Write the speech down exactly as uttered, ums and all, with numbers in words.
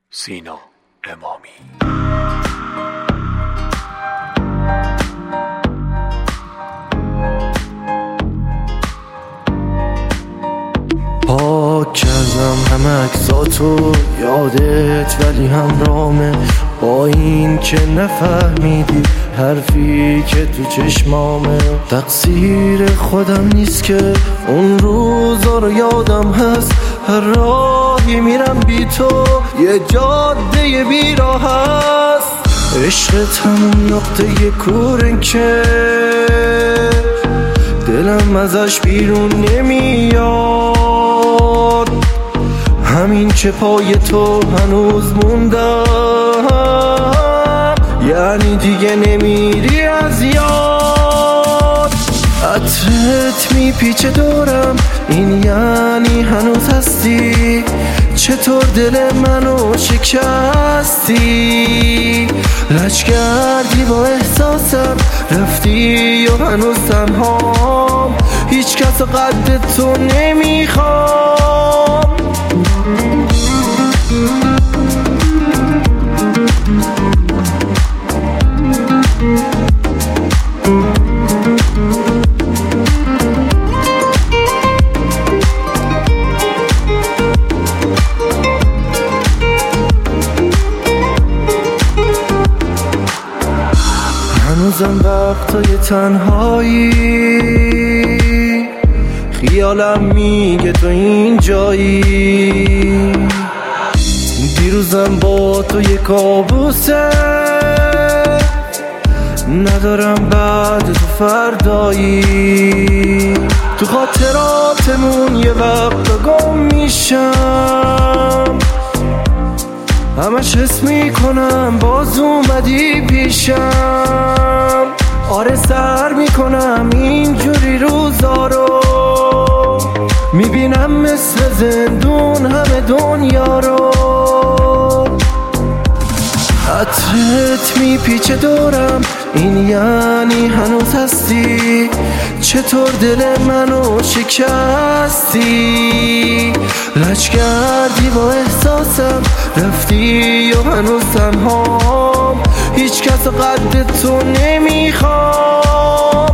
سینا امامی. پاک کردم همه عکساتو یادت، ولی هم رامه با این که نفهمیدی حرفی که تو چشمامه. تقصیر خودم نیست که اون روزا رو یادم هست، هر راهی میرم بی تو یه جاده بیراه هست. عشقت همون نقطه کورن که دلم ازش بیرون نمیاد، همین که پای تو هنوز موندم، یعنی دیگه نمیری از یاد. عطرت میپیچه دورم، این یعنی هنوز هستی. چطور دل منو شکستی، لج کردی با احساسم، رفتی و هنوز تنهام، هیچ کس قد تو نمیخوام. هنوزم وقتای تنهایی خیالم میگه تو این جایی، دیروزم با تو یه کابوسه، ندارم بعد تو فردایی. تو خاطراتمون یه وقت گم میشم، همش حس میکنم باز اومدی پیشم. آره سر میکنم اینجوری روزا رو، میبینم مثل زندون همه دنیا رو. عطرت میپیچه دورم، این یعنی هنوز هستی. چطور دل منو شکستی، لج کردی با احساسم، رفتی و هنوز تنهام، هیچ کس قد تو نمیخوام.